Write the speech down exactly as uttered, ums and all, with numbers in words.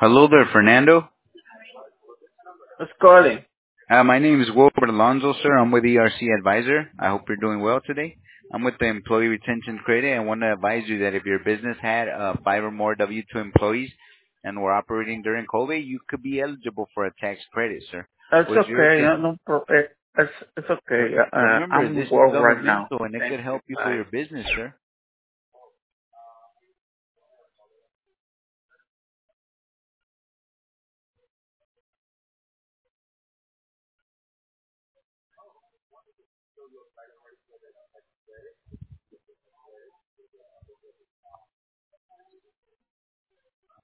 Hello there, Fernando. Who's calling? Uh, my name is Wilbert Alonso, sir. I'm with E R C Advisor. I hope you're doing well today. I'm with the Employee Retention Credit. I want to advise you that if your business had uh, five or more W two employees and were operating during COVID, you could be eligible for a tax credit, sir. It's Was your okay. con- No, no pro- eh, it's it's okay. Uh, Remember, I'm this at is work right now. governmental and it Thank could you. help you for Bye. your business, sir.